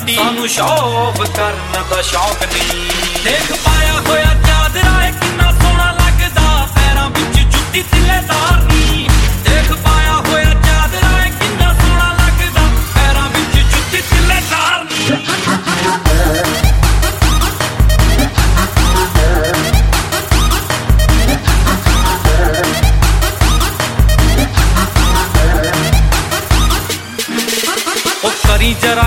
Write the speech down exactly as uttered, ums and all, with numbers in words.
ਸਾਡੀ ਸਾਨੂੰ ਸ਼ੌਕ ਕਰਨ ਦਾ ਸ਼ੌਕ ਨਹੀਂ। ਦੇਖ ਪਾਇਆ ਹੋਇਆ ਚਾਦਰਾ ਏ ਕਿੰਨਾ ਸੋਹਣਾ ਲੱਗਦਾ, ਪੈਰਾਂ ਵਿੱਚ ਜੁੱਤੀ ਤਿੱਲੇਦਾਰ ਨੀ। ਦੇਖ ਪਾਇਆ ਹੋਇਆ ਚਾਦਰਾ ਏ ਕਿੰਨਾ ਸੋਹਣਾ ਲੱਗਦਾ, ਪੈਰਾਂ ਵਿੱਚ ਜੁੱਤੀ ਤਿੱਲੇਦਾਰ ਨੀ। ਉਹ ਕਰੀ ਜਰਾ